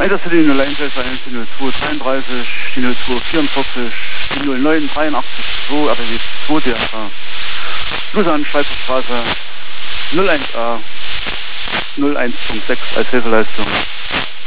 Weiterste die 0161, die 0233, die 0244, die 0983, 2 RTW 2 DRK. Lausanne, Schweizer Straße 01A 01.6 als Hilfeleistung.